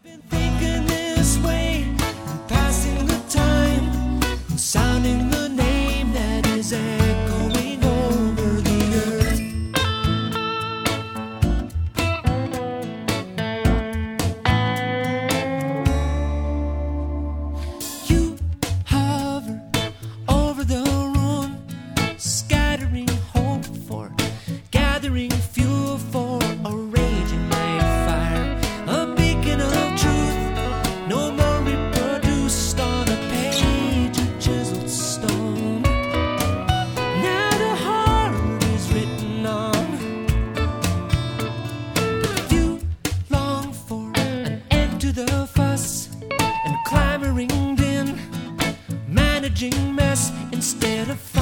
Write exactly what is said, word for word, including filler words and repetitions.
Been thinking this way, passing the time, sounding the name that is echoing over the earth. You hover over the ruin, scattering hope for, gathering fuel for a raging night fire, a beacon of truth, no more reproduced on a page of chiseled stone. Now the heart is written on, but you long for an end to the fuss and clamoring din, managing mess instead of